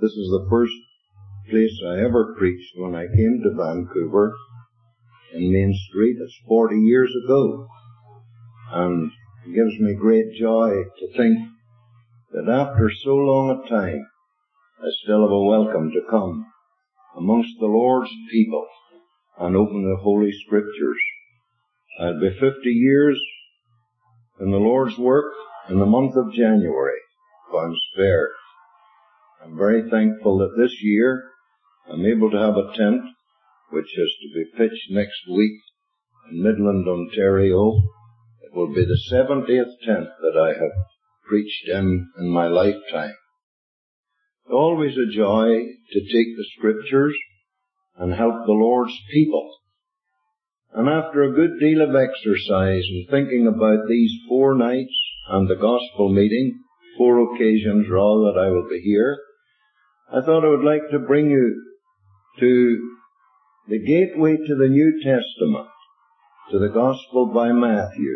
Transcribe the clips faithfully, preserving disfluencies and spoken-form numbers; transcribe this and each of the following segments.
This is the first place I ever preached when I came to Vancouver in Main Street. It's forty years ago. And it gives me great joy to think that after so long a time, I still have a welcome to come amongst the Lord's people and open the Holy Scriptures. I'll be fifty years in the Lord's work in the month of January, if I'm spared. I'm very thankful that this year I'm able to have a tent which is to be pitched next week in Midland, Ontario. It will be the seventieth tent that I have preached in in my lifetime. Always a joy to take the Scriptures and help the Lord's people. And after a good deal of exercise and thinking about these four nights and the gospel meeting, four occasions rather that I will be here, I thought I would like to bring you to the gateway to the New Testament, to the Gospel by Matthew.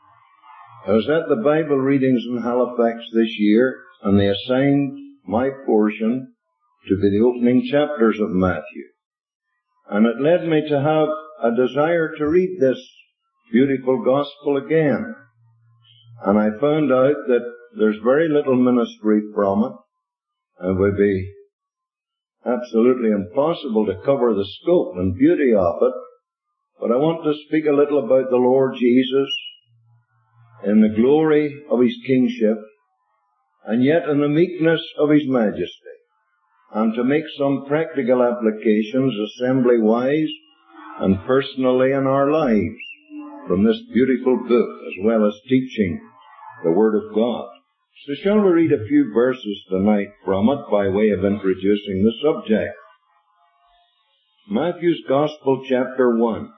I was at the Bible readings in Halifax this year, and they assigned my portion to be the opening chapters of Matthew. And it led me to have a desire to read this beautiful Gospel again. And I found out that there's very little ministry from it, and it would be absolutely impossible to cover the scope and beauty of it. But I want to speak a little about the Lord Jesus in the glory of His kingship, and yet in the meekness of His majesty, and to make some practical applications assembly-wise and personally in our lives from this beautiful book, as well as teaching the Word of God. So shall we read a few verses tonight from it by way of introducing the subject. Matthew's Gospel, chapter one.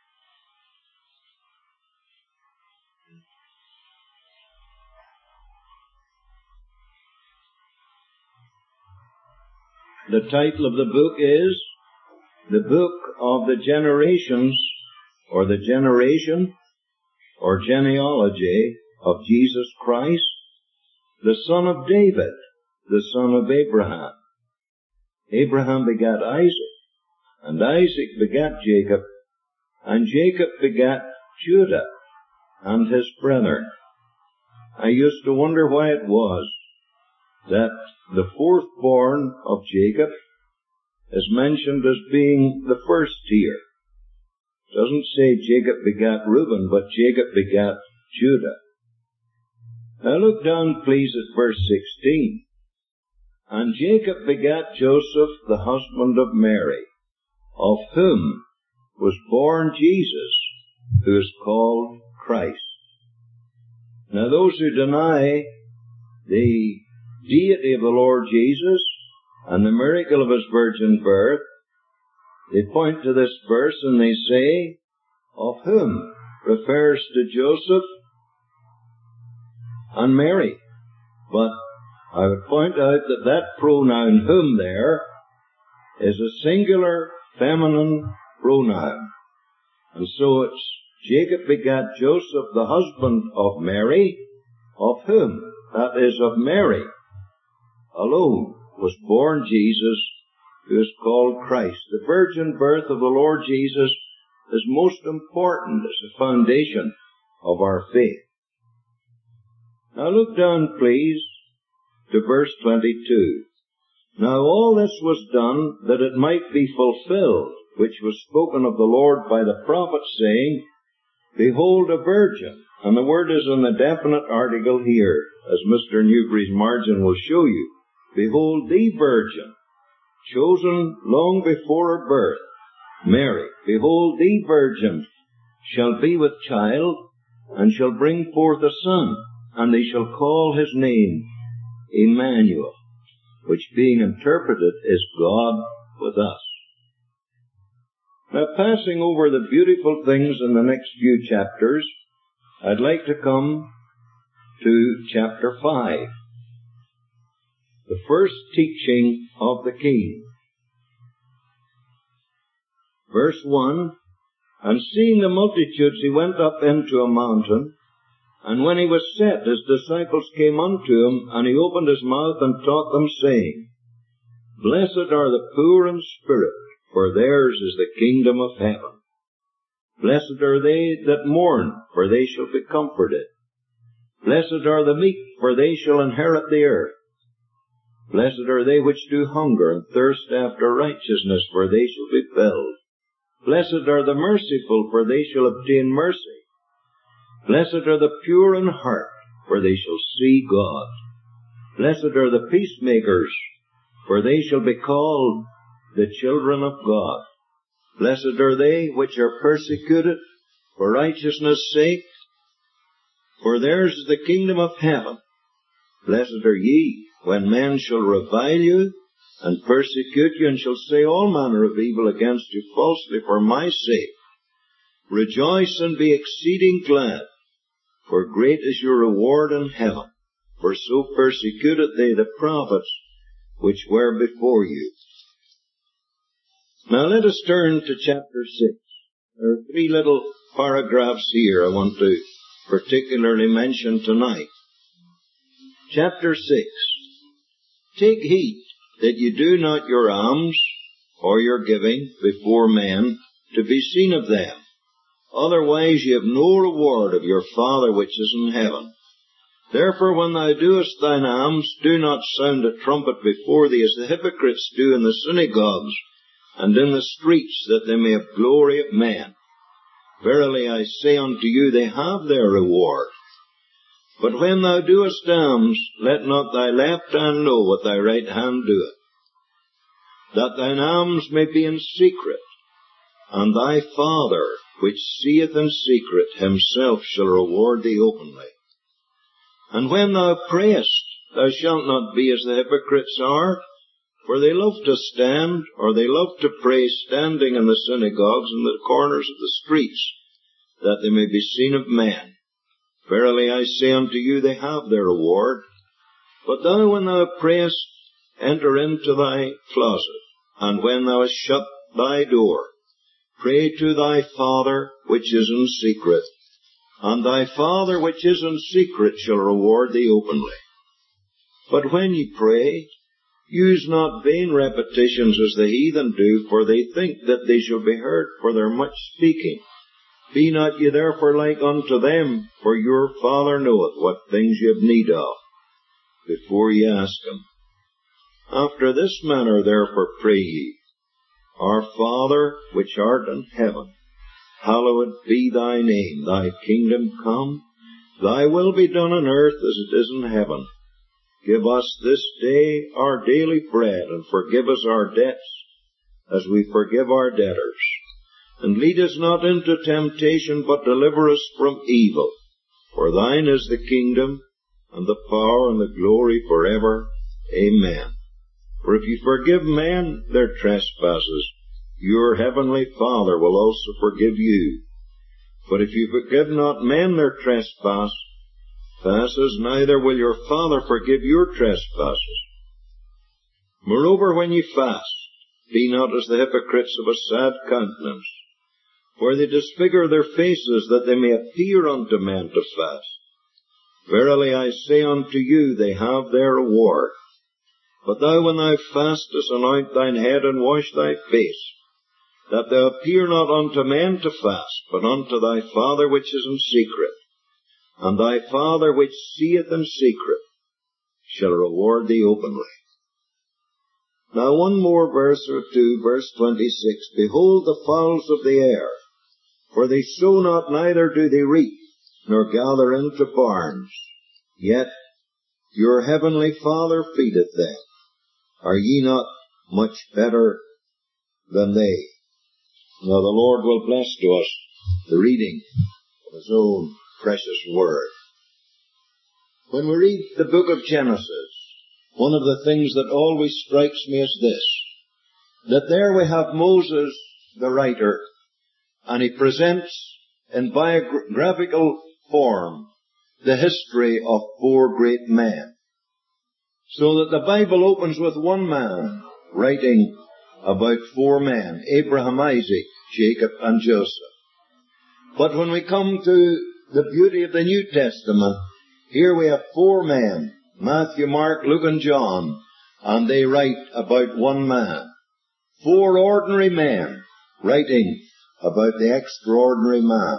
The title of the book is The Book of the Generations, or the Generation, or Genealogy of Jesus Christ, the son of David, the son of Abraham. Abraham begat Isaac, and Isaac begat Jacob, and Jacob begat Judah and his brethren. I used to wonder why it was that the fourth born of Jacob is mentioned as being the first here. It doesn't say Jacob begat Reuben, but Jacob begat Judah. Now look down, please, at verse sixteen. And Jacob begat Joseph, the husband of Mary, of whom was born Jesus, who is called Christ. Now those who deny the deity of the Lord Jesus and the miracle of His virgin birth, they point to this verse and they say, of whom refers to Joseph and Mary. But I would point out that that pronoun whom there is a singular feminine pronoun. And so it's Jacob begat Joseph, the husband of Mary, of whom, that is, of Mary alone, was born Jesus, who is called Christ. The virgin birth of the Lord Jesus is most important as a foundation of our faith. Now look down, please, to verse twenty-two. Now all this was done that it might be fulfilled, which was spoken of the Lord by the prophet, saying, Behold a virgin. And the word is in the definite article here, as Mister Newbury's margin will show you. Behold the virgin, chosen long before her birth, Mary. Behold the virgin shall be with child, and shall bring forth a son, and they shall call his name Emmanuel, which being interpreted is God with us. Now, passing over the beautiful things in the next few chapters, I'd like to come to chapter five, the first teaching of the King. Verse one, And seeing the multitudes, he went up into a mountain, and when he was set, his disciples came unto him, and he opened his mouth and taught them, saying, Blessed are the poor in spirit, for theirs is the kingdom of heaven. Blessed are they that mourn, for they shall be comforted. Blessed are the meek, for they shall inherit the earth. Blessed are they which do hunger and thirst after righteousness, for they shall be filled. Blessed are the merciful, for they shall obtain mercy. Blessed are the pure in heart, for they shall see God. Blessed are the peacemakers, for they shall be called the children of God. Blessed are they which are persecuted for righteousness' sake, for theirs is the kingdom of heaven. Blessed are ye, when men shall revile you, and persecute you, and shall say all manner of evil against you falsely for my sake. Rejoice and be exceeding glad, for great is your reward in heaven. For so persecuted they the prophets which were before you. Now let us turn to chapter six. There are three little paragraphs here I want to particularly mention tonight. Chapter six. Take heed that you do not your alms or your giving before men to be seen of them. Otherwise ye have no reward of your Father which is in heaven. Therefore when thou doest thine alms, do not sound a trumpet before thee, as the hypocrites do in the synagogues and in the streets, that they may have glory of men. Verily I say unto you, they have their reward. But when thou doest alms, let not thy left hand know what thy right hand doeth, that thine alms may be in secret, and thy Father, which seeth in secret, himself shall reward thee openly. And when thou prayest, thou shalt not be as the hypocrites are, for they love to stand, or they love to pray standing in the synagogues and the corners of the streets, that they may be seen of men. Verily I say unto you, they have their reward. But thou, when thou prayest, enter into thy closet, and when thou hast shut thy door, pray to thy Father which is in secret, and thy Father which is in secret shall reward thee openly. But when ye pray, use not vain repetitions as the heathen do, for they think that they shall be heard for their much speaking. Be not ye therefore like unto them, for your Father knoweth what things ye have need of, before ye ask him. After this manner therefore pray ye, Our Father which art in heaven, hallowed be thy name. Thy kingdom come, thy will be done on earth as it is in heaven. Give us this day our daily bread, and forgive us our debts, as we forgive our debtors. And lead us not into temptation, but deliver us from evil. For thine is the kingdom, and the power, and the glory forever. Amen. For if you forgive men their trespasses, your heavenly Father will also forgive you. But if you forgive not men their trespasses, neither will your Father forgive your trespasses. Moreover, when ye fast, be not as the hypocrites of a sad countenance, for they disfigure their faces, that they may appear unto men to fast. Verily I say unto you, they have their reward. But thou, when thou fastest, anoint thine head, and wash thy face, that thou appear not unto men to fast, but unto thy Father which is in secret. And thy Father which seeth in secret shall reward thee openly. Now one more verse or two, verse twenty-six. Behold the fowls of the air, for they sow not, neither do they reap, nor gather into barns, yet your heavenly Father feedeth them. Are ye not much better than they? Now the Lord will bless to us the reading of His own precious Word. When we read the book of Genesis, one of the things that always strikes me is this, that there we have Moses, the writer, and he presents in biographical form the history of four great men. So that the Bible opens with one man writing about four men, Abraham, Isaac, Jacob, and Joseph. But when we come to the beauty of the New Testament, here we have four men, Matthew, Mark, Luke, and John, and they write about one man. Four ordinary men writing about the extraordinary man.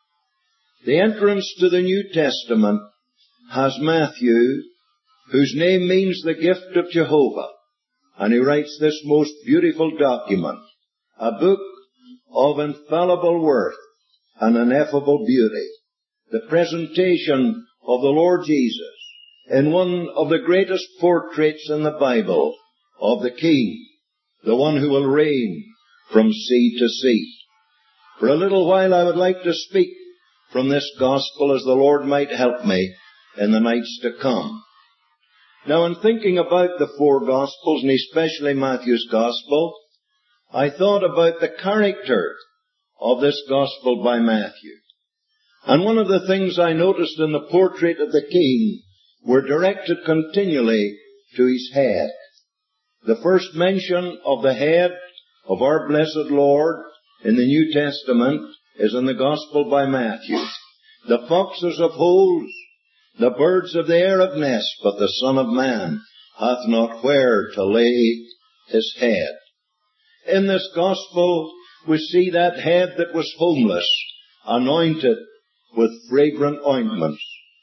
The entrance to the New Testament has Matthew, whose name means the gift of Jehovah, and he writes this most beautiful document, a book of infallible worth and ineffable beauty, the presentation of the Lord Jesus in one of the greatest portraits in the Bible of the King, the one who will reign from sea to sea. For a little while I would like to speak from this gospel as the Lord might help me in the nights to come. Now, in thinking about the four gospels, and especially Matthew's gospel, I thought about the character of this gospel by Matthew. And one of the things I noticed in the portrait of the King were directed continually to his head. The first mention of the head of our blessed Lord in the New Testament is in the Gospel by Matthew. The foxes have holes, the birds of the air have nests, but the Son of Man hath not where to lay his head. In this Gospel we see that head that was homeless, anointed with fragrant ointments,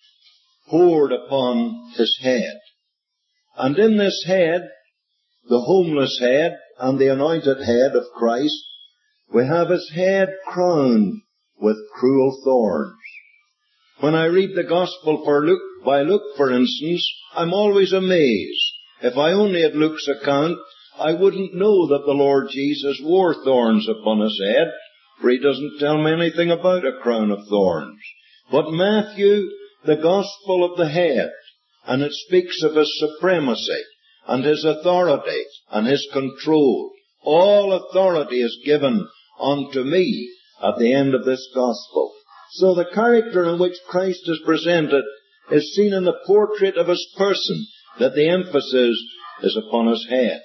poured upon his head. And in this head, the homeless head and the anointed head of Christ, we have his head crowned with cruel thorns. When I read the Gospel for Luke, by Luke, for instance, I'm always amazed. If I only had Luke's account, I wouldn't know that the Lord Jesus wore thorns upon his head, for he doesn't tell me anything about a crown of thorns. But Matthew, the Gospel of the head, and it speaks of his supremacy and his authority and his control. All authority is given unto me at the end of this Gospel. So the character in which Christ is presented is seen in the portrait of his person, that the emphasis is upon his head.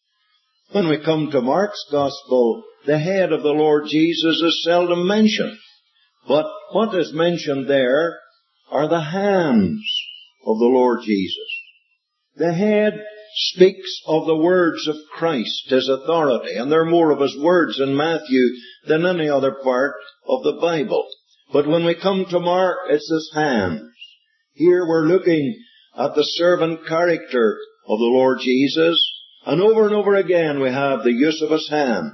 When we come to Mark's Gospel, the head of the Lord Jesus is seldom mentioned. But what is mentioned there are the hands of the Lord Jesus. The head speaks of the words of Christ, his authority, and there are more of his words in Matthew than any other part of the Bible. But when we come to Mark, it's his hands. Here we're looking at the servant character of the Lord Jesus, and over and over again we have the use of his hands.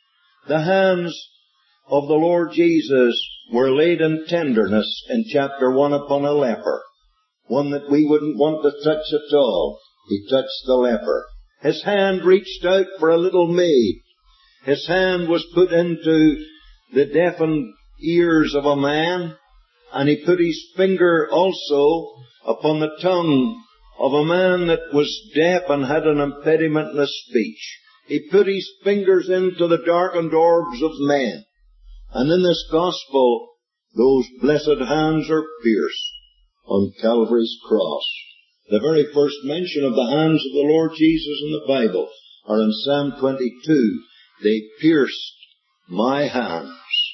The hands of the Lord Jesus were laid in tenderness in chapter one upon a leper, one that we wouldn't want to touch at all. He touched the leper. His hand reached out for a little maid. His hand was put into the deafened ears of a man, and he put his finger also upon the tongue of a man that was deaf and had an impediment in his speech. He put his fingers into the darkened orbs of men. And in this Gospel, those blessed hands are pierced on Calvary's cross. The very first mention of the hands of the Lord Jesus in the Bible are in Psalm twenty-two. They pierced my hands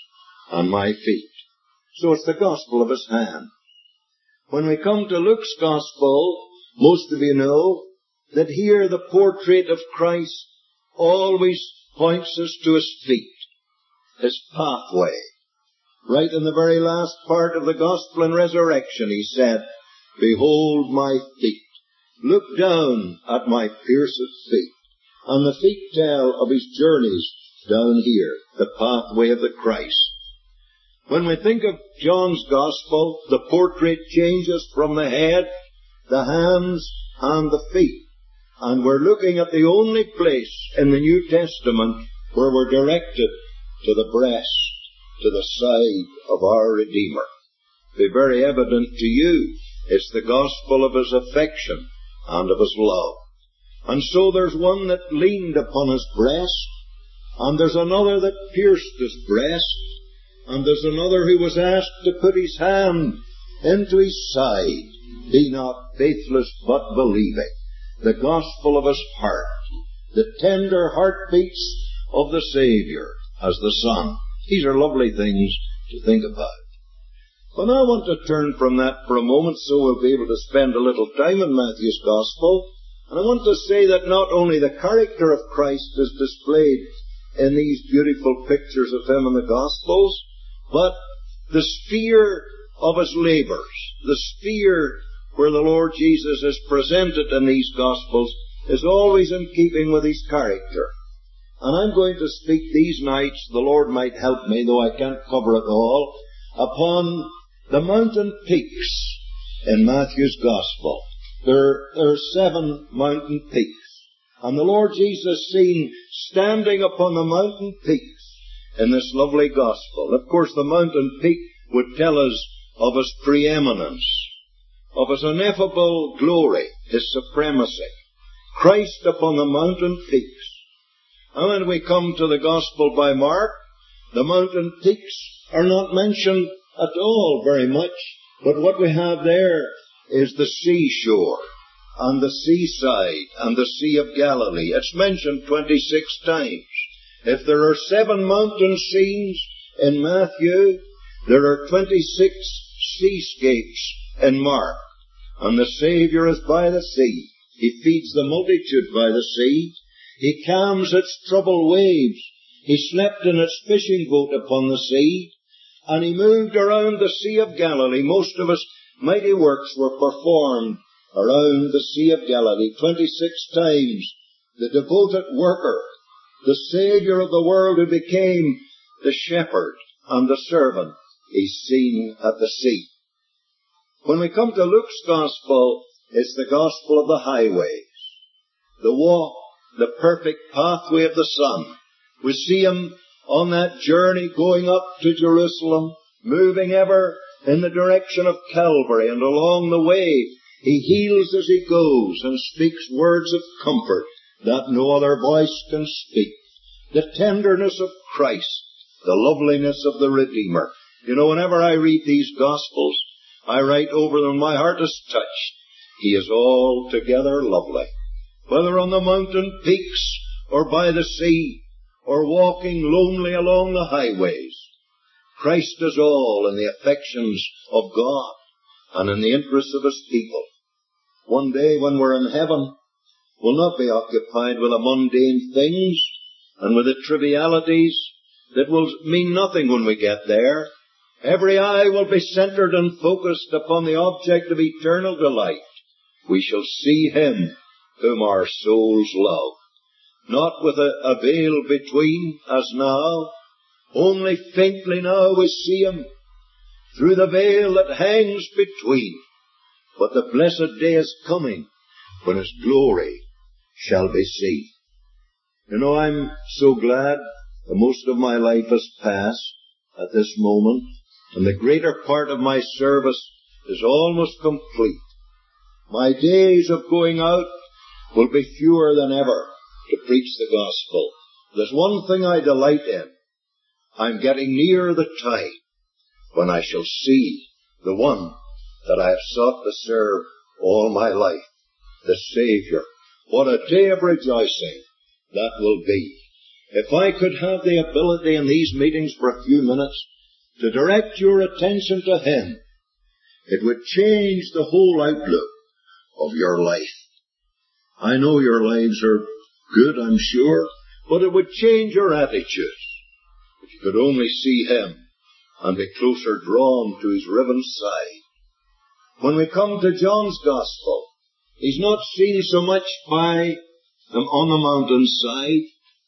and my feet. So it's the Gospel of his hand. When we come to Luke's Gospel, most of you know that here the portrait of Christ always points us to his feet, his pathway. Right in the very last part of the Gospel and Resurrection, he said, "Behold my feet. Look down at my pierced feet." And the feet tell of his journeys down here, the pathway of the Christ. When we think of John's Gospel, the portrait changes from the head, the hands, and the feet. And we're looking at the only place in the New Testament where we're directed to the breast, to the side of our Redeemer. Be very evident to you, it's the gospel of his affection and of his love. And so there's one that leaned upon his breast, and there's another that pierced his breast, and there's another who was asked to put his hand into his side. Be not faithless, but believing. The gospel of his heart, the tender heartbeats of the Savior as the Son. These are lovely things to think about. But I want to turn from that for a moment so we'll be able to spend a little time in Matthew's Gospel And I want to say that not only the character of Christ is displayed in these beautiful pictures of Him in the Gospels, but the sphere of His labours, the sphere where the Lord Jesus is presented in these Gospels, is always in keeping with His character. And I'm going to speak these nights, the Lord might help me, though I can't cover it all, upon the mountain peaks in Matthew's Gospel. There, there are seven mountain peaks. And the Lord Jesus seen standing upon the mountain peaks in this lovely Gospel. Of course, the mountain peak would tell us of His preeminence, of His ineffable glory, His supremacy. Christ upon the mountain peaks. And when we come to the Gospel by Mark, the mountain peaks are not mentioned at all very much, but what we have there is the seashore and the seaside and the Sea of Galilee. It's mentioned twenty-six times. If there are seven mountain scenes in Matthew, there are twenty-six seascapes in Mark. And the Saviour is by the sea. He feeds the multitude by the sea. He calms its troubled waves. He slept in its fishing boat upon the sea. And He moved around the Sea of Galilee. Most of His mighty works were performed around the Sea of Galilee. Twenty-six times the devoted worker, the Saviour of the world who became the shepherd and the servant, is seen at the sea. When we come to Luke's Gospel, it's the Gospel of the highways, the walk, the perfect pathway of the Son. We see Him on that journey going up to Jerusalem, moving ever in the direction of Calvary, and along the way He heals as He goes and speaks words of comfort that no other voice can speak. The tenderness of Christ, the loveliness of the Redeemer. You know, whenever I read these Gospels, I write over them, my heart is touched. He is altogether lovely. Whether on the mountain peaks or by the sea or walking lonely along the highways, Christ is all in the affections of God and in the interests of His people. One day when we're in heaven, we'll not be occupied with the mundane things and with the trivialities that will mean nothing when we get there. Every eye will be centered and focused upon the object of eternal delight. We shall see Him whom our souls love. Not with a, a veil between, as now. Only faintly now we see Him through the veil that hangs between. But the blessed day is coming when His glory shall be seen. You know, I'm so glad that most of my life has passed at this moment, and the greater part of my service is almost complete. My days of going out will be fewer than ever to preach the gospel. There's one thing I delight in. I'm getting near the time when I shall see the one that I have sought to serve all my life, the Saviour. What a day of rejoicing that will be. If I could have the ability in these meetings for a few minutes to direct your attention to Him, it would change the whole outlook of your life. I know your lives are good, I'm sure, but it would change your attitude if you could only see Him and be closer drawn to His riven side. When we come to John's Gospel, He's not seen so much by them on the mountainside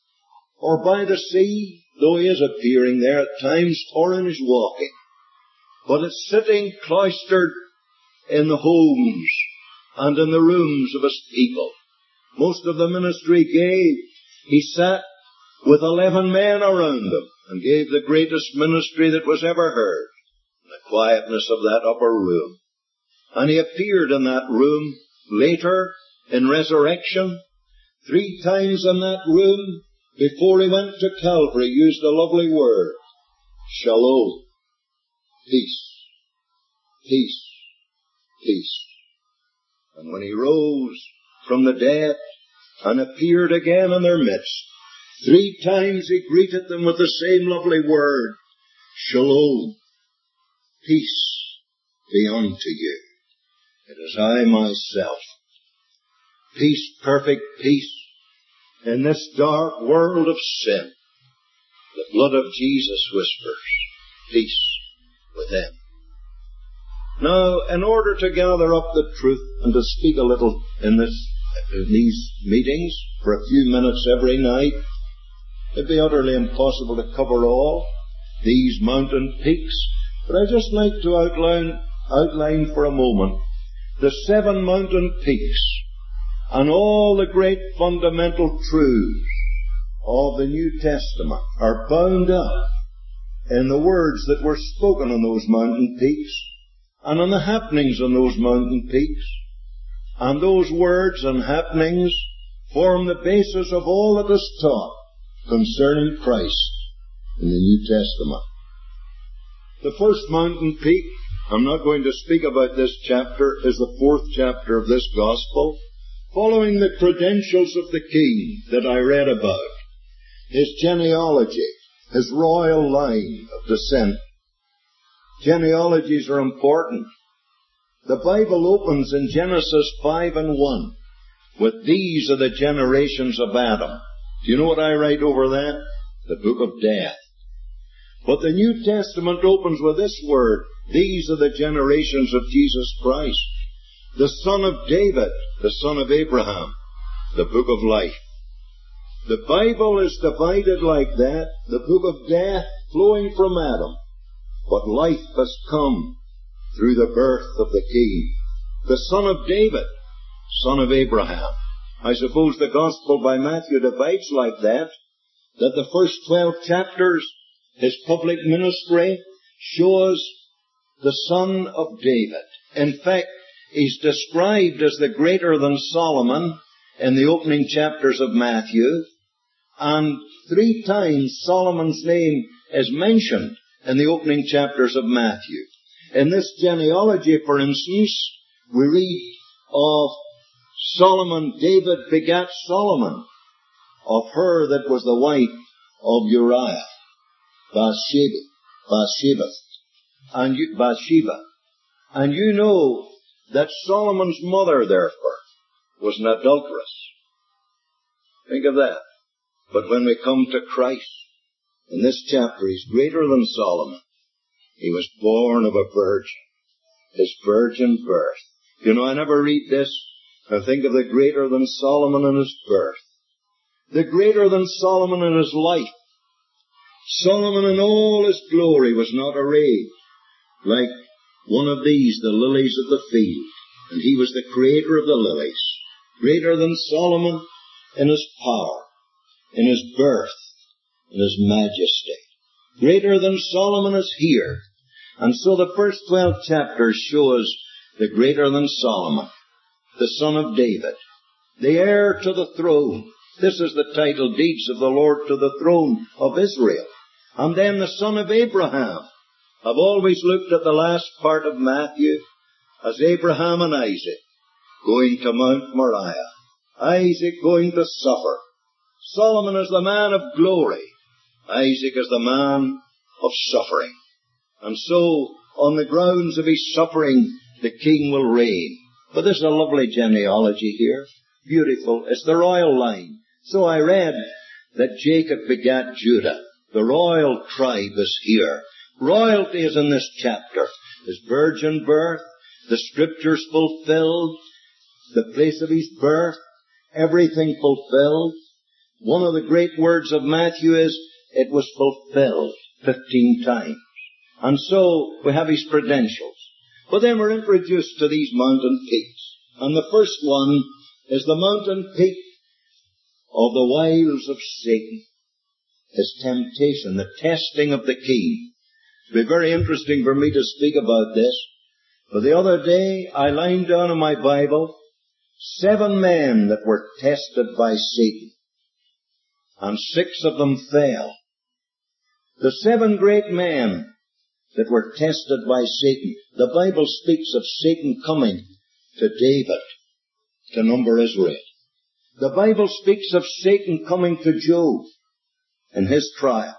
or by the sea, though He is appearing there at times, or in His walking. But it's sitting cloistered in the homes and in the rooms of His people. Most of the ministry gave. He sat with eleven men around Him and gave the greatest ministry that was ever heard in the quietness of that upper room. And He appeared in that room later in resurrection. Three times in that room before He went to Calvary used the lovely word, Shalom, peace, peace, peace. And when He rose from the dead and appeared again in their midst, three times He greeted them with the same lovely word, Shalom, peace be unto you. It is I myself. peace, perfect peace, in this dark world of sin. The blood of Jesus whispers, peace with him. Now, in order to gather up the truth and to speak a little in this, in these meetings for a few minutes every night, it'd be utterly impossible to cover all these mountain peaks. But I'd just like to outline, outline for a moment the seven mountain peaks and all the great fundamental truths of the New Testament are bound up in the words that were spoken on those mountain peaks and on the happenings on those mountain peaks. And those words and happenings form the basis of all that is taught concerning Christ in the New Testament. The first mountain peak, I'm not going to speak about this chapter, is the fourth chapter of this Gospel, following the credentials of the King that I read about, his genealogy, his royal line of descent. Genealogies are important. The Bible opens in Genesis five and one with these are the generations of Adam. Do you know what I write over that? The book of death. But the New Testament opens with this word, these are the generations of Jesus Christ, the son of David, the son of Abraham, the book of life. The Bible is divided like that, the book of death flowing from Adam. But life has come through the birth of the King, the son of David, son of Abraham. I suppose the Gospel by Matthew divides like that, that the first twelve chapters, his public ministry, shows the son of David. In fact, he's described as the greater than Solomon in the opening chapters of Matthew, and three times Solomon's name is mentioned in the opening chapters of Matthew. In this genealogy, for instance, we read of Solomon, David begat Solomon, of her that was the wife of Uriah, Bathsheba, Bathsheba, and you, Bathsheba. And you know that Solomon's mother, therefore, was an adulteress. Think of that. But when we come to Christ, in this chapter, he's greater than Solomon. He was born of a virgin, his virgin birth. You know, I never read this and think of the greater than Solomon in his birth, the greater than Solomon in his life. Solomon in all his glory was not arrayed like one of these, the lilies of the field, and he was the creator of the lilies, greater than Solomon in his power, in his birth, in his majesty. Greater than Solomon is here. And so the first twelve chapters show us the greater than Solomon, the son of David, the heir to the throne. This is the title deeds of the Lord to the throne of Israel. And then the son of Abraham. I've always looked at the last part of Matthew as Abraham and Isaac going to Mount Moriah. Isaac going to suffer. Solomon is the man of glory. Isaac is the man of suffering. And so, on the grounds of his suffering, the king will reign. But there's a lovely genealogy here. Beautiful. It's the royal line. So I read that Jacob begat Judah. The royal tribe is here. Royalty is in this chapter. His virgin birth, the scriptures fulfilled, the place of his birth, everything fulfilled. One of the great words of Matthew is, it was fulfilled fifteen times. And so we have his credentials. But then we're introduced to these mountain peaks. And the first one is the mountain peak of the wiles of Satan. His temptation, the testing of the king. It'll be very interesting for me to speak about this. But the other day I lined down in my Bible seven men that were tested by Satan. And six of them fell. The seven great men that were tested by Satan. The Bible speaks of Satan coming to David to number Israel. The Bible speaks of Satan coming to Job in his trial.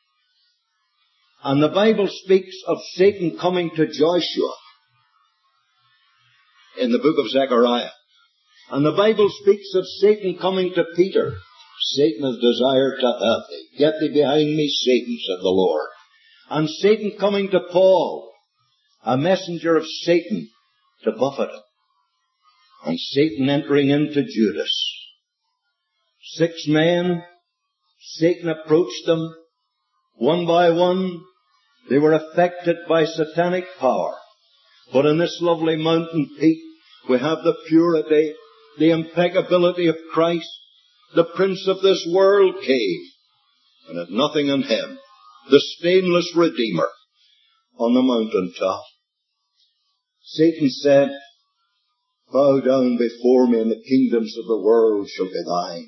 And the Bible speaks of Satan coming to Joshua in the book of Zechariah. And the Bible speaks of Satan coming to Peter. Satan has desired to have thee. Get thee behind me, Satan, said the Lord. And Satan coming to Paul, a messenger of Satan, to buffet him. And Satan entering into Judas. Six men, Satan approached them. One by one, they were affected by satanic power. But in this lovely mountain peak, we have the purity, the impeccability of Christ. The prince of this world came, and had nothing in him. The stainless Redeemer on the mountain top. Satan said, bow down before me, and the kingdoms of the world shall be thine.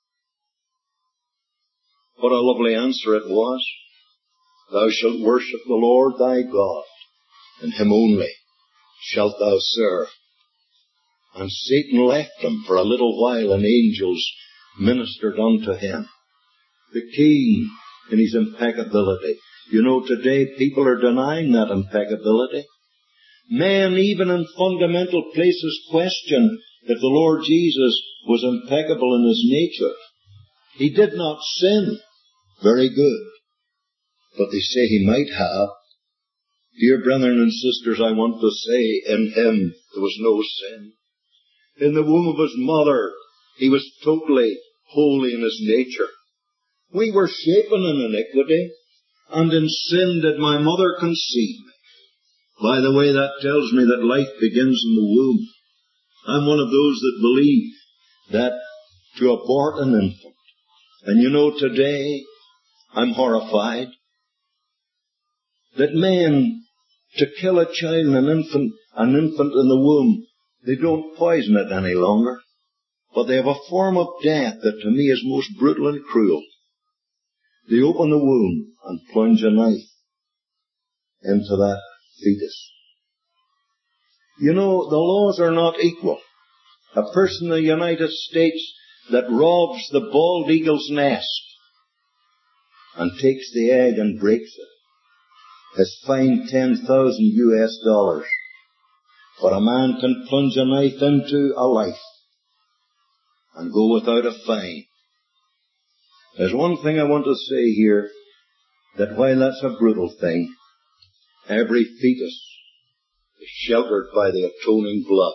What a lovely answer it was. Thou shalt worship the Lord thy God, and him only shalt thou serve. And Satan left him for a little while, and angels ministered unto him. The king in his impeccability. You know, today people are denying that impeccability. Men, even in fundamental places, question if the Lord Jesus was impeccable in his nature. He did not sin. Very good. But they say he might have. Dear brethren and sisters, I want to say, in him there was no sin. In the womb of his mother, he was totally holy in his nature. We were shapen in iniquity, and in sin did my mother conceive me. By the way, that tells me that life begins in the womb. I'm one of those that believe that to abort an infant. And you know, today, I'm horrified that men, to kill a child, an infant, an infant in the womb, they don't poison it any longer. But they have a form of death that to me is most brutal and cruel. They open the womb and plunge a knife into that fetus. You know, the laws are not equal. A person in the United States that robs the bald eagle's nest and takes the egg and breaks it is fined ten thousand U S dollars. But a man can plunge a knife into a life and go without a fine. There's one thing I want to say here, that while that's a brutal thing, every fetus is sheltered by the atoning blood.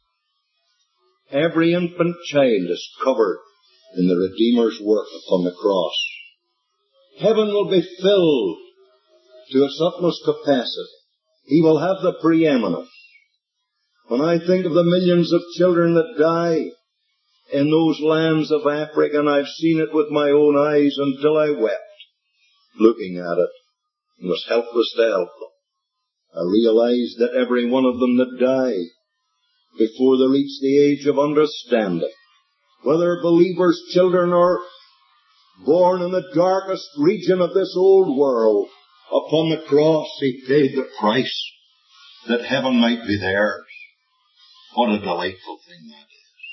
Every infant child is covered in the Redeemer's work upon the cross. Heaven will be filled to its utmost capacity. He will have the preeminence. When I think of the millions of children that die in those lands of Africa, and I've seen it with my own eyes until I wept, looking at it, and was helpless to help them. I realized that every one of them that die before they reach the age of understanding, whether believers' children or born in the darkest region of this old world, upon the cross he paid the price that heaven might be theirs. What a delightful thing that is.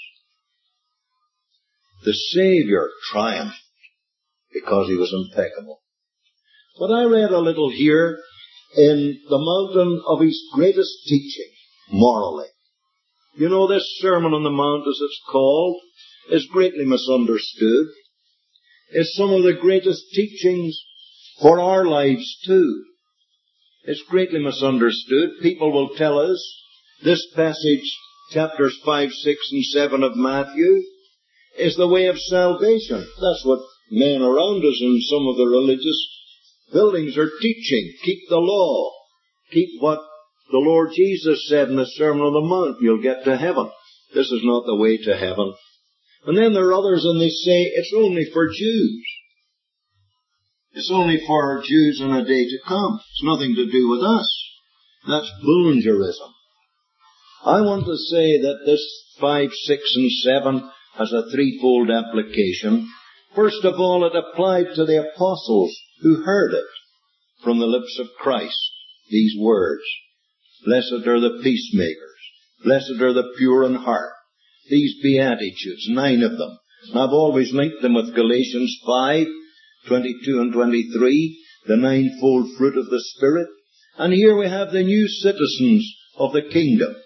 The Savior triumphed because he was impeccable. But I read a little here in the mountain of his greatest teaching, morally. You know, this Sermon on the Mount, as it's called, is greatly misunderstood. It's some of the greatest teachings for our lives too. It's greatly misunderstood. People will tell us this passage, chapters five, six, and seven of Matthew, is the way of salvation. That's what men around us in some of the religious buildings are teaching. Keep the law. Keep what the Lord Jesus said in the Sermon on the Mount. You'll get to heaven. This is not the way to heaven. And then there are others, and they say it's only for Jews. It's only for Jews in a day to come. It's nothing to do with us. That's Bullingerism. I want to say that this five, six, and seven has a threefold application. First of all, it applied to the apostles who heard it from the lips of Christ, these words. Blessed are the peacemakers. Blessed are the pure in heart. These beatitudes, nine of them. And I've always linked them with Galatians five, twenty-two and twenty-three, the ninefold fruit of the Spirit. And here we have the new citizens of the kingdom.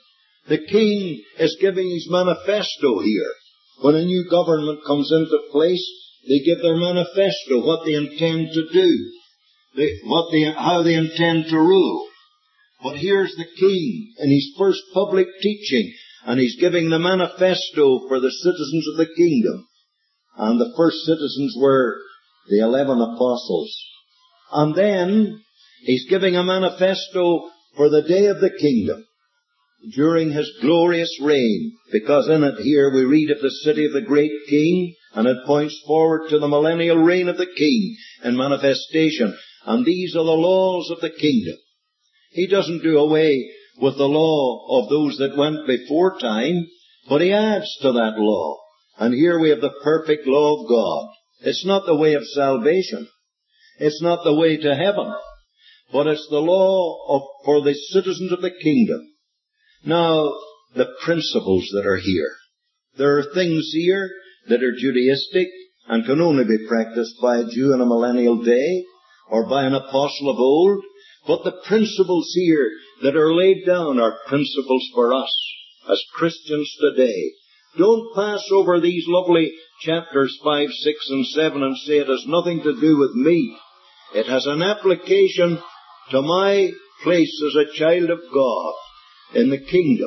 The king is giving his manifesto here. When a new government comes into place, they give their manifesto, what they intend to do, they, what they, how they intend to rule. But here's the king in his first public teaching, and he's giving the manifesto for the citizens of the kingdom. And the first citizens were the eleven apostles. And then he's giving a manifesto for the day of the kingdom, during his glorious reign, because in it here we read of the city of the great king, and it points forward to the millennial reign of the king in manifestation. And these are the laws of the kingdom. He doesn't do away with the law of those that went before time, but he adds to that law. And here we have the perfect law of God. It's not the way of salvation. It's not the way to heaven. But it's the law of, for the citizens of the kingdom. Now, the principles that are here. There are things here that are Judaistic and can only be practiced by a Jew in a millennial day or by an apostle of old. But the principles here that are laid down are principles for us as Christians today. Don't pass over these lovely chapters five, six, and seven and say it has nothing to do with me. It has an application to my place as a child of God in the kingdom.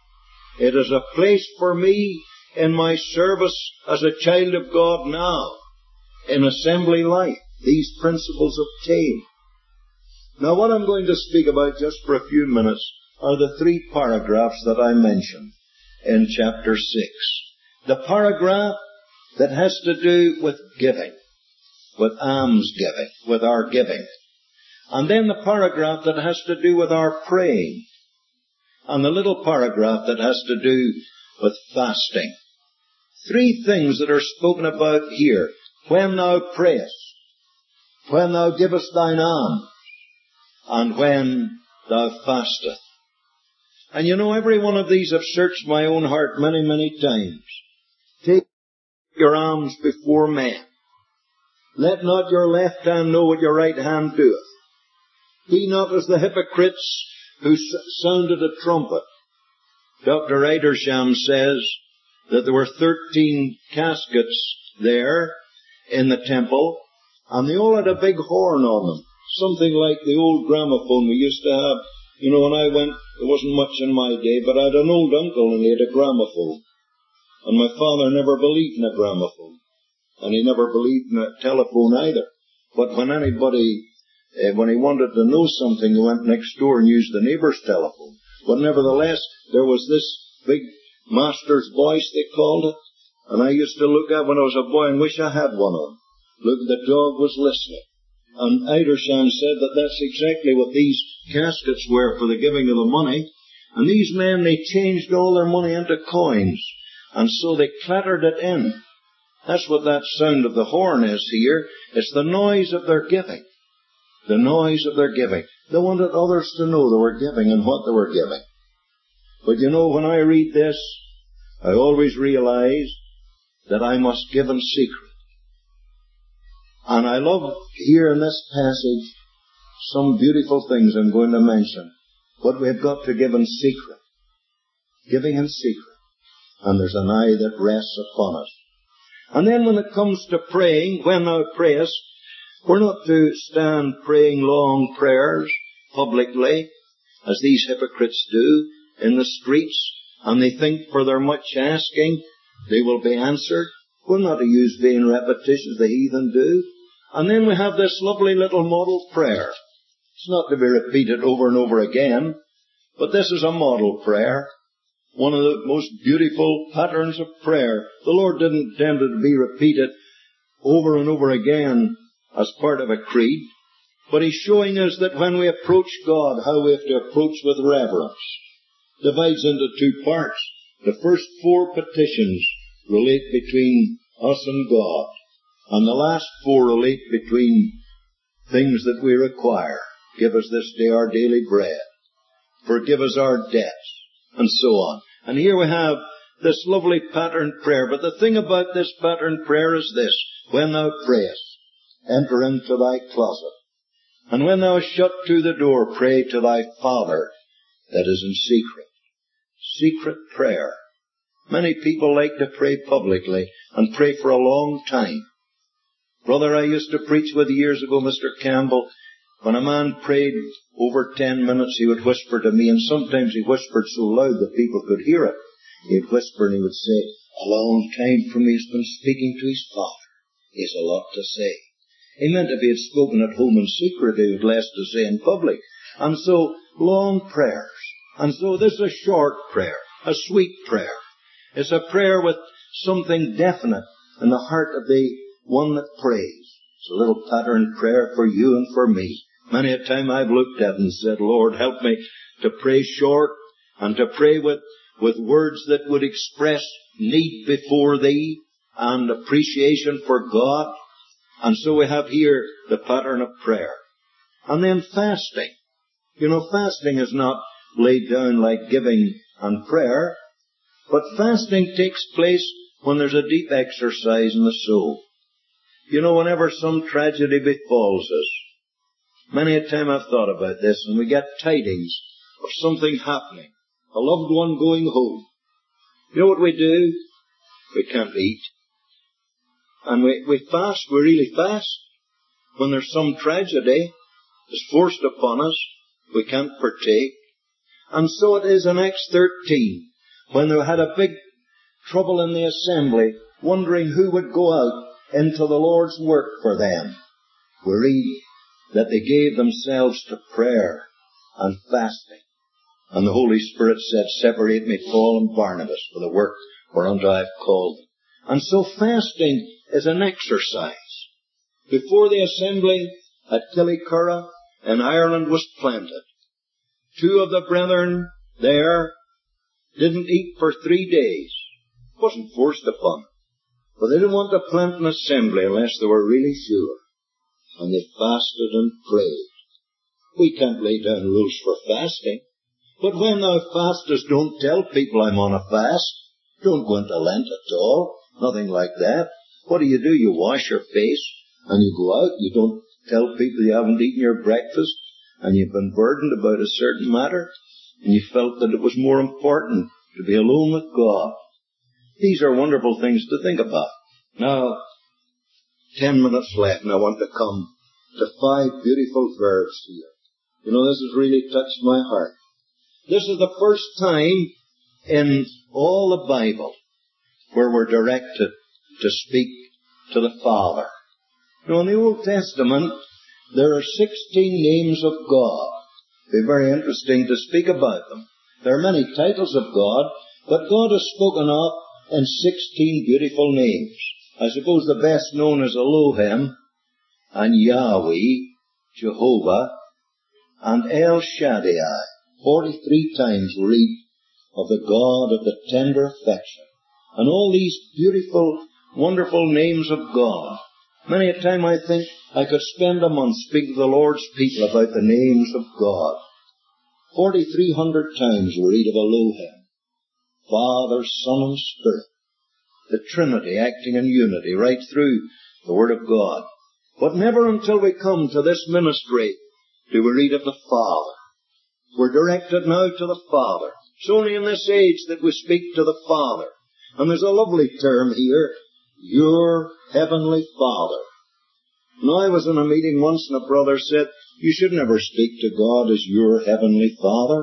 It is a place for me in my service as a child of God now, in assembly life. These principles obtain. Now what I'm going to speak about just for a few minutes are the three paragraphs that I mentioned in chapter six. The paragraph that has to do with giving, with alms giving, with our giving. And then the paragraph that has to do with our praying. And the little paragraph that has to do with fasting. Three things that are spoken about here. When thou prayest, when thou givest thine alms, and when thou fastest. And you know, every one of these I've searched my own heart many, many times. Take your alms before men. Let not your left hand know what your right hand doeth. Be not as the hypocrites who sounded a trumpet. Doctor Edersheim says that there were thirteen caskets there in the temple, and they all had a big horn on them, something like the old gramophone we used to have. You know, when I went, there wasn't much in my day, but I had an old uncle and he had a gramophone. And my father never believed in a gramophone. And he never believed in a telephone either. But when anybody, eh, when he wanted to know something, he went next door and used the neighbor's telephone. But nevertheless, there was this big master's voice, they called it. And I used to look at when I was a boy and wish I had one on. Look, the dog was listening. And Edersheim said that that's exactly what these caskets were for the giving of the money. And these men, they changed all their money into coins. And so they clattered it in. That's what that sound of the horn is here. It's the noise of their giving. The noise of their giving. They wanted others to know they were giving and what they were giving. But you know, when I read this, I always realize that I must give in secret. And I love here in this passage some beautiful things I'm going to mention. But we've got to give in secret. Giving in secret. And there's an eye that rests upon us. And then when it comes to praying, when thou prayest, we're not to stand praying long prayers publicly, as these hypocrites do in the streets, and they think for their much asking they will be answered. We're not to use vain repetitions, the heathen do. And then we have this lovely little model prayer. It's not to be repeated over and over again, but this is a model prayer. One of the most beautiful patterns of prayer. The Lord didn't intend it to be repeated over and over again as part of a creed, but He's showing us that when we approach God, how we have to approach with reverence. Divides into two parts. The first four petitions relate between us and God, and the last four relate between things that we require. Give us this day our daily bread. Forgive us our debts, and so on. And here we have this lovely pattern prayer. But the thing about this pattern prayer is this. When thou prayest, enter into thy closet. And when thou hast shut to the door, pray to thy Father that is in secret. secret prayer. Many people like to pray publicly and pray for a long time. Brother, I used to preach with years ago, Mister Campbell. When a man prayed over ten minutes, he would whisper to me, and sometimes he whispered so loud that people could hear it. He'd whisper and he would say, a long time from me he's been speaking to his Father. He has a lot to say. He meant if he had spoken at home in secret, he had less to say in public. And so, long prayers. And so this is a short prayer, a sweet prayer. It's a prayer with something definite in the heart of the one that prays. It's a little pattern prayer for you and for me. Many a time I've looked at it and said, Lord, help me to pray short and to pray with, with words that would express need before Thee and appreciation for God. And so we have here the pattern of prayer. And then fasting. You know, fasting is not laid down like giving and prayer, but fasting takes place when there's a deep exercise in the soul. You know, whenever some tragedy befalls us, many a time I've thought about this, and we get tidings of something happening, a loved one going home. You know what we do? We can't eat. And we, we fast, we really fast. When there's some tragedy that's forced upon us, we can't partake. And so it is in Acts thirteen, when they had a big trouble in the assembly, wondering who would go out into the Lord's work for them. We read that they gave themselves to prayer and fasting. And the Holy Spirit said, separate me, Paul and Barnabas, for the work whereunto I have called them. And so fasting is an exercise. Before the assembly at Killycurra in Ireland was planted, two of the brethren there didn't eat for three days. It wasn't forced upon them. But they didn't want to plant an assembly unless they were really sure. And they fasted and prayed. We can't lay down rules for fasting. But when thou fastest, don't tell people I'm on a fast. Don't go into Lent at all. Nothing like that. What do you do? You wash your face and you go out. You don't tell people you haven't eaten your breakfast and you've been burdened about a certain matter and you felt that it was more important to be alone with God. These are wonderful things to think about. Now, ten minutes left and I want to come to five beautiful verbs here. You know, this has really touched my heart. This is the first time in all the Bible where we're directed to speak to the Father. You know, in the Old Testament, there are sixteen names of God. It'd be very interesting to speak about them. There are many titles of God, but God is spoken of in sixteen beautiful names. I suppose the best known is Elohim and Yahweh, Jehovah, and El Shaddai. Forty-three times we read of the God of the tender affection. And all these beautiful, wonderful names of God. Many a time I think I could spend a month speaking to the Lord's people about the names of God. Forty-three hundred times we read of Elohim, Father, Son, and Spirit. The Trinity acting in unity right through the Word of God. But never until we come to this ministry do we read of the Father. We're directed now to the Father. It's only in this age that we speak to the Father. And there's a lovely term here, your Heavenly Father. Now I was in a meeting once and a brother said, you should never speak to God as your Heavenly Father.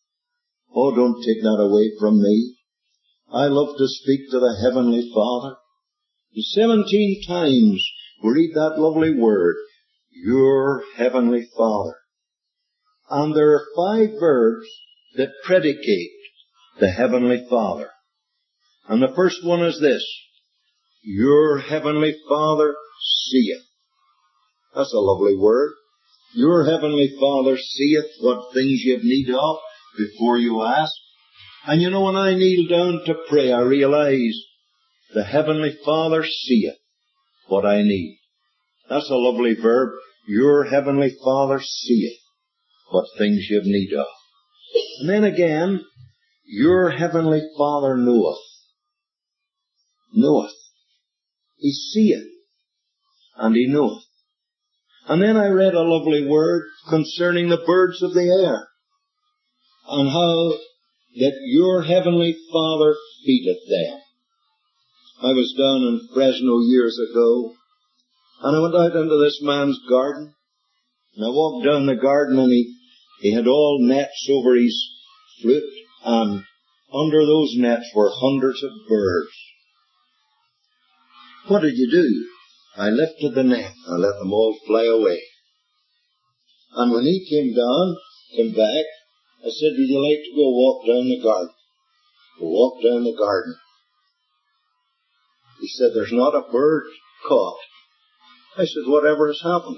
Oh, don't take that away from me. I love to speak to the Heavenly Father. And seventeen times we read that lovely word, your Heavenly Father. And there are five verbs that predicate the Heavenly Father. And the first one is this, your Heavenly Father seeth. That's a lovely word. Your Heavenly Father seeth what things you have need of before you ask. And you know, when I kneel down to pray, I realize the Heavenly Father seeth what I need. That's a lovely verb. Your Heavenly Father seeth what things you have need of. And then again, your Heavenly Father knoweth. Knoweth. He seeth. And He knoweth. And then I read a lovely word concerning the birds of the air. And how that your heavenly Father feedeth them. I was down in Fresno years ago, and I went out into this man's garden, and I walked down the garden, and he, he had all nets over his fruit, and under those nets were hundreds of birds. What did you do? I lifted the net, and let them all fly away. And when he came down, came back, I said, would you like to go walk down the garden? Go walk down the garden. He said, there's not a bird caught. I said, whatever has happened?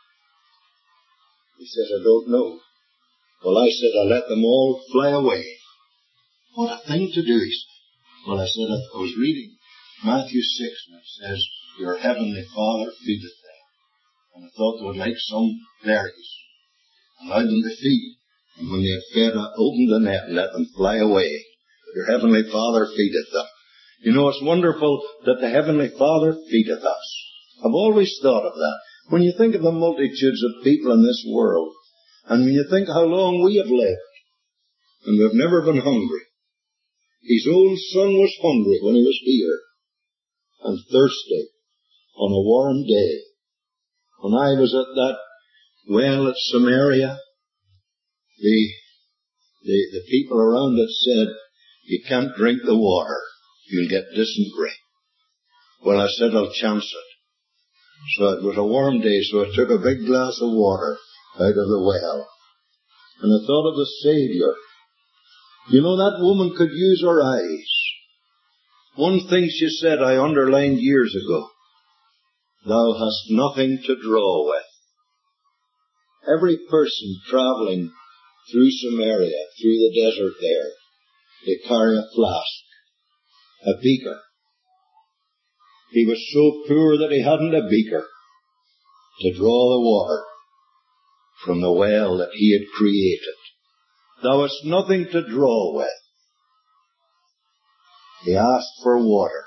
He said, I don't know. Well, I said, I let them all fly away. What a thing to do, he said. Well, I said, I was reading Matthew six, and it says, your heavenly Father feedeth them. And I thought they would like some berries. Allowed them to feed. And when they had fed, I opened the net and let them fly away. Your heavenly Father feedeth them. You know, it's wonderful that the heavenly Father feedeth us. I've always thought of that. When you think of the multitudes of people in this world, and when you think how long we have lived, and we've never been hungry. His own son was hungry when he was here, and thirsty on a warm day. When I was at that well at Samaria, the, the, the people around it said, you can't drink the water. You'll get dysentery. Well, I said, I'll chance it. So it was a warm day, so I took a big glass of water out of the well. And I thought of the Savior. You know, that woman could use her eyes. One thing she said I underlined years ago. Thou hast nothing to draw with. Every person traveling through Samaria, through the desert there, they carry a flask, a beaker. He was so poor that he hadn't a beaker to draw the water from the well that he had created. Thou hast nothing to draw with. He asked for water.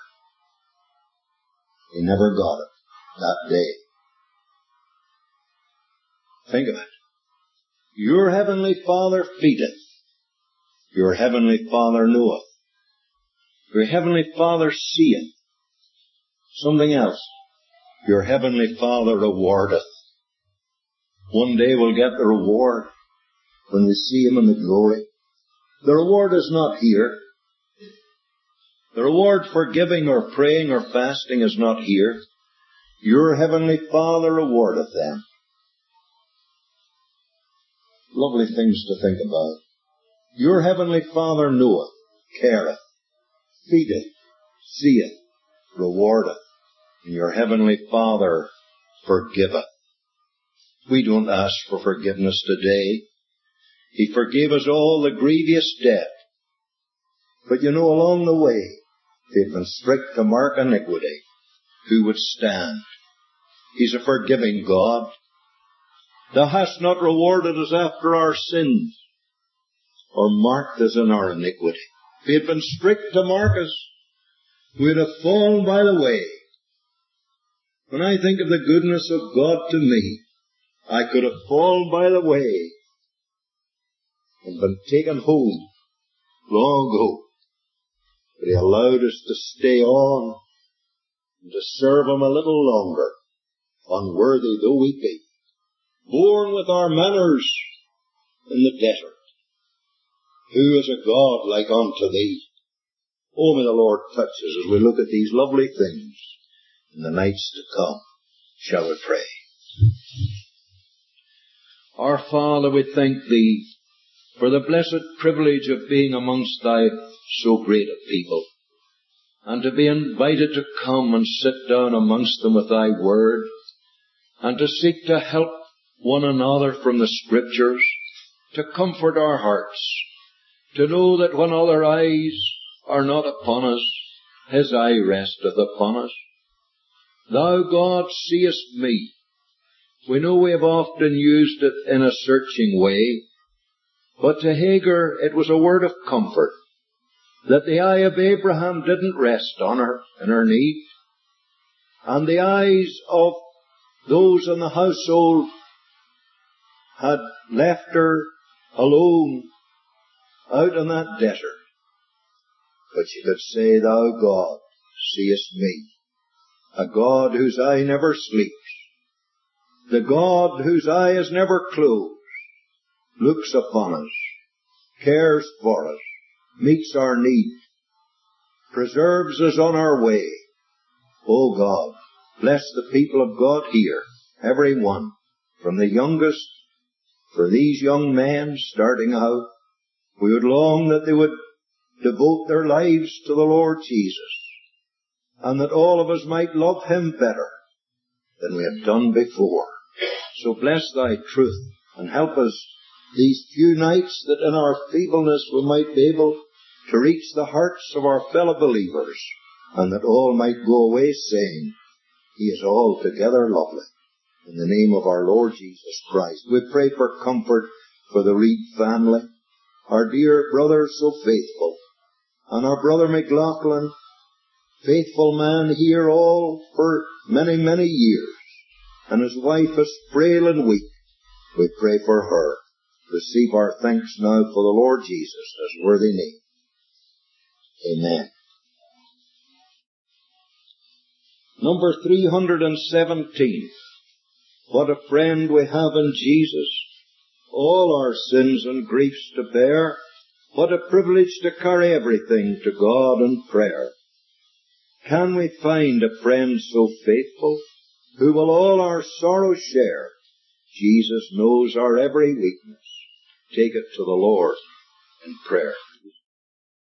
He never got it that day. Think of it. Your heavenly Father feedeth. Your heavenly Father knoweth. Your heavenly Father seeth. Something else. Your heavenly Father rewardeth. One day we'll get the reward when we see Him in the glory. The reward is not here. The reward for giving or praying or fasting is not here. Your heavenly Father rewardeth them. Lovely things to think about. Your heavenly Father knoweth, careth, feedeth, seeth, rewardeth, and your heavenly Father forgiveth. We don't ask for forgiveness today. He forgave us all the grievous debt. But you know, along the way, if He had been strict to mark iniquity, who would stand? He's a forgiving God. Thou hast not rewarded us after our sins, or marked us in our iniquity. If He had been strict to mark us, we'd have fallen by the way. When I think of the goodness of God to me, I could have fallen by the way and been taken home long ago. But He allowed us to stay on and to serve Him a little longer, unworthy though we be, born with our manners in the desert. Who is a God like unto Thee? Oh, may the Lord touch us as we look at these lovely things in the nights to come. Shall we pray? Our Father, we thank Thee for the blessed privilege of being amongst Thy so great a people, and to be invited to come and sit down amongst them with Thy Word, and to seek to help one another from the Scriptures, to comfort our hearts, to know that when other eyes are not upon us, His eye resteth upon us. Thou, God, seest me. We know we have often used it in a searching way, but to Hagar it was a word of comfort, that the eye of Abraham didn't rest on her in her need, and the eyes of those in the household had left her alone out in that desert. But you could say, Thou God, seest me, a God whose eye never sleeps, the God whose eye is never closed, looks upon us, cares for us, meets our need, preserves us on our way. O God, bless the people of God here, every one, from the youngest, for these young men starting out. We would long that they would devote their lives to the Lord Jesus, and that all of us might love Him better than we have done before. So bless Thy truth, and help us these few nights that in our feebleness we might be able to reach the hearts of our fellow believers, and that all might go away saying, He is altogether lovely. In the name of our Lord Jesus Christ, we pray for comfort for the Reed family, our dear brother so faithful, and our brother McLaughlin, faithful man here all for many, many years, and his wife is frail and weak. We pray for her. Receive our thanks now for the Lord Jesus, His worthy name. Amen. Number three hundred seventeen. What a friend we have in Jesus, all our sins and griefs to bear. What a privilege to carry everything to God in prayer. Can we find a friend so faithful, who will all our sorrows share? Jesus knows our every weakness. Take it to the Lord in prayer.